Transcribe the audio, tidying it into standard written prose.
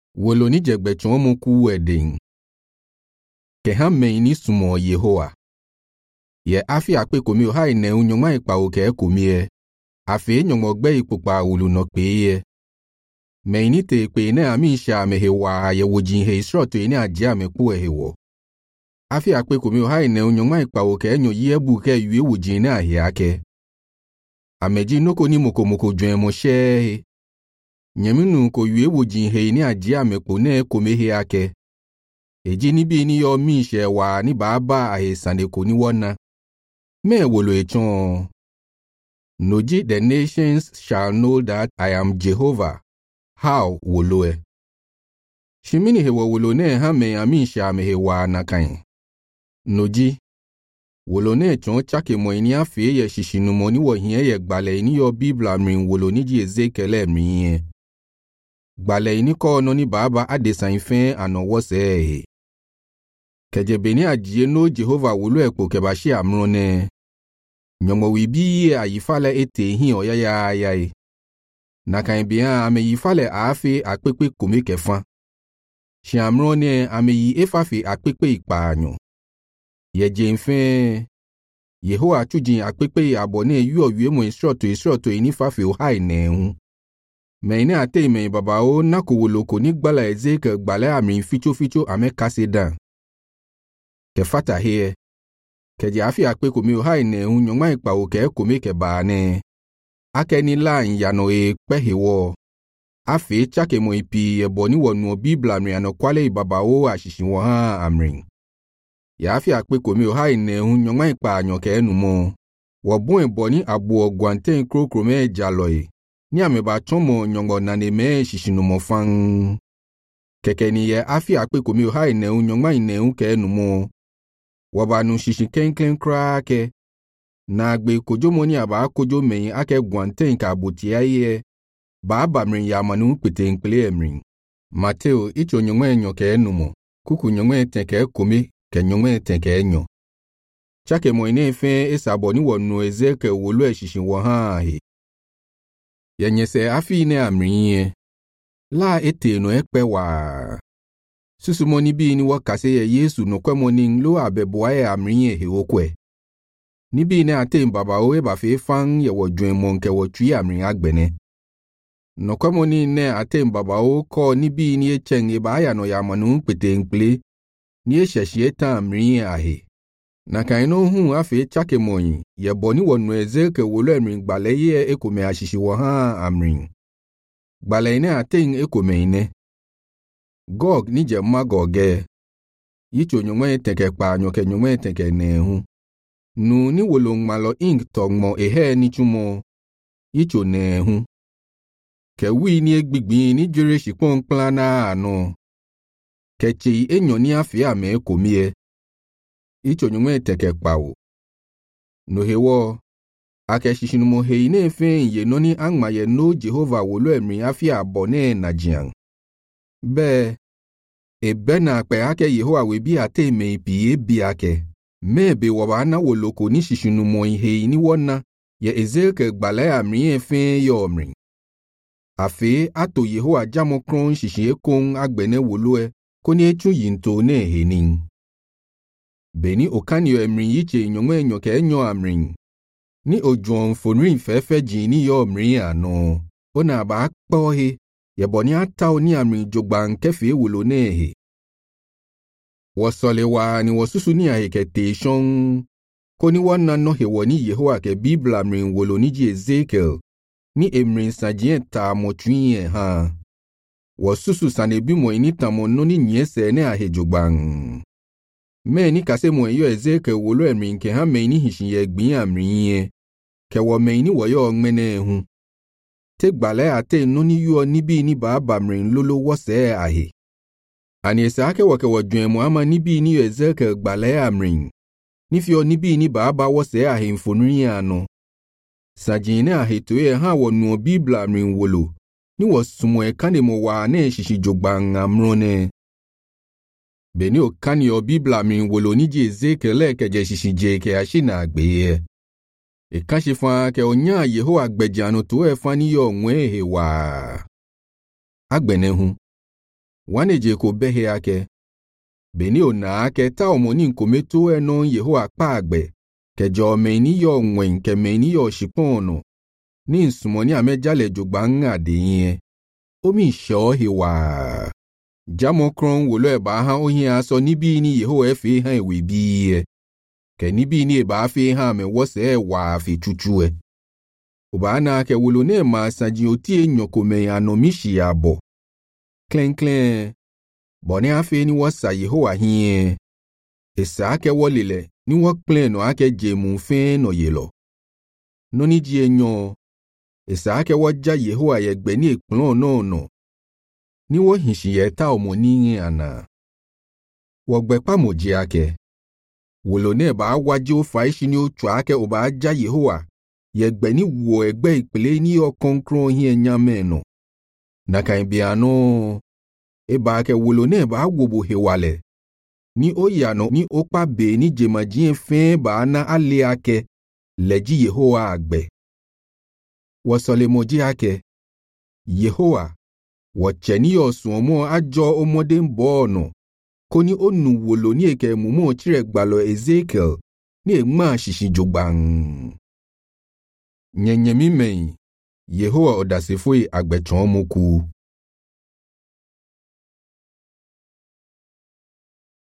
Wolo ni jegbe chomo ku wedding. Ke ha meini sumo Yehowa. Ye afi akpe komi o hai ne unyoma ipa oke komie. Afi nyomogbe ipupa ulu no peye. Meini te pe ne amisha mehewa ye wojin he isroto ine ajia meku ehewo. Afi akpe komi o hai ne unyoma ipa oke nyo yebu ke yue wojin ne ahiake. Ameji noko ni moko dwen mo she. Nyeminu ko yue wojin he ine ajia meku ne komehe ake. Eji ni bi ni yo mi she wa ni baba ahe sande ko ni wona. Me wolo echon. Noji the nations shall know that I am Jehovah. How woloe. Shimini he wolo ne ha me amisha me he wa nakan. Noji. Wolo ne echon chake mo ini afe ye shishinu mo ni wo hie ye gbale ini yo Bibla mrin wolo ni ji Ezekiel mrin. Gbale ini ko no ni baba adesan ifen ano wose. Kejebeni ajie no Jehovah wolo ekpo kebashi amrone. Nyomo wibi ayifale ete hin oyaya. Nakan bian ame yifale afe akpepe kome kefa. Shi amrone ame yi efafe akpepe ipanyo. Ye jenfen. Yehowa chujin akpepe abone yuo mo isroto inifafe o hai nehu. Me ine ate me babao nako woloko ni gbala Ezekiel gbale ami ficho ame kaseda. Kefata here. Keji afi akpe komi o hai nehu nyoma ipa oke kome ke baane. Ake ni la nyano pehewo. Afi chake mo ipi eboni wonu Bibla mriano kwale ibabao ashishi ha amrin. Ya afi akpe komi o hai nehu nyoma ipa anyoke enumo. Wabon eboni abu ogwante krokro me jaloi. Ni ameba chomo nyongo naneme shishinumo fang. Keke ni ye afi akpe komi o hai nehu nyoma inehu ke enumo. Wabanu shishiken krake. Na agbe kojomo ni aba kojo meyin ake gwante nka abutia ye. Baba mrin ya manu pete nkple emrin. Mateo icho nyongwe nyoke enumo. Kuku nyongwe tenke komi ke nyongwe tenke enyo. Chake mo ine fe esabo ni wonu Ezekiel wolo eshishin wo ha he. Yenyese afi ine amrin. La ete no ekpe wa. Susumoni bi ni wakase ye Yesu no kwemoni lo abeboa ye amrin he okwe. Nibi ne ate mbaba owe ba fe fang ye wodwen monke wotwi amrin agbene. No kwemoni ne ate mbaba o ko nibi ni echeng e ba ya no ya manu pete nkple ni esheshie ta amrin ahe. Na kan no hu afi chake moyin ye boni wonu Ezekiel wolo amrin gbale ye ekome ashishi wo ha amrin. Gbale ne ate ekome ine. Gog ni je magoge. Yicho nyongwe teke pa nyoke nyongwe teke nehu. Nu ni wolong malo ing tongmo ehe ni chumo. Yicho nehu. Ke wi ni egbigbi ni jure shipon plana ano. Kechi enyo ni afi ame ekomie. Yicho nyongwe teke pao. No hewo. Ake shishinumo hei ne fe ye noni angma ye no Jehovah wolo emri afi abone na jiang. Be. Ebe na akpe ake Yehowa webi ate me ipi ebi ake. Mebe wabana woloko ni shishinumo ihe ni wona ye Ezekiel gbale amri efe yomri. Afe ato Yehowa jamo kron shishi ekong agbene woloe koni echu yinto ne hening. Beni okanyo emri yiche nyongwe nyoke enyo amri. Ni ojuon fonrin fefe jini yomri ano. Ona ba akpohe. Yeboni atao ni amri jogban kefe wolo nehe. Wasolewa ni wasusu ni ahekete shong. Koni wana no hewoni Yehowa ke Bibla mrin wolo ni ji Ezekiel. Ni emrin sajien ta mochunye ha. Wasusu sanebi mo inita mo no ni nyese ne ahe jogban. Me ni kase mo yo Ezekiel wolo emrin ke ha me ni hishinye gbin amrin. Ke wo me ni woyo ngmene hu. Te gbale ate noni yuo nibi ni baba mrin lolo wose ahe. Ani esake wake wajwen mo ama nibi ni Ezekiel gbale amrin. Nifio nibi ni baba wose ahe mfonri ano. Sajine ahe toye ha wonu Bibla mrin wolo. Ni wasumwe kande mo wa ne shishi jogban amrone. Beni okani o Bibla mrin wolo ni ji Ezekiel ekeje shishi je ke ashina agbeye. Ekashifa ke onya Yehowa agbejano to efani yo nwe hewa. Agbenehu. waneje ko behe ake. Beni ona ake ta omoni nkometo eno Yehowa pa agbe. Kejo meni yo nwen ke meni yo shipono. Ni nsumoni amejale jogba ngade yin. Omi sho hiwa. Jamo kron wolo eba ha ohin aso nibi ni Yehowa efe ha ewe bi. Ke nibi ni eba afe ha me wose wa afe chuchue. Oba na ke wolo ne ma sanji oti enyoko me anomishi abo. Klen klen. Bone afe ni wasa Yehowa hin. Esa ake wolile ni wok plen no ake jemu fe no yelo. Noni ji enyo. Esa ake wajja Yehowa yegbe ni ekplon no. Ni wo hinshi yeta omoni ana. Wogbe pa moji ake. Wolo ne ba waji o faishi ni otu ake oba aja Yehowa. Yegbe ni wo egbe ikpele ni o konkron hi enyame no. Naka imbiano. Eba ake wolo ne ba wobo hewale. Ni oyano ni okpa be ni jemajien fe ba na ale ake. Leji Yehowa agbe. Wasole moji ake. Yehowa. Wacheni osuomo ajo omode mbono. Koni onu wolo ni eke mumo chire gbalo Ezekiel. Ni egma shishi jogbang. Nyenyemi mei. Yehowa odasefoi agbechon moku.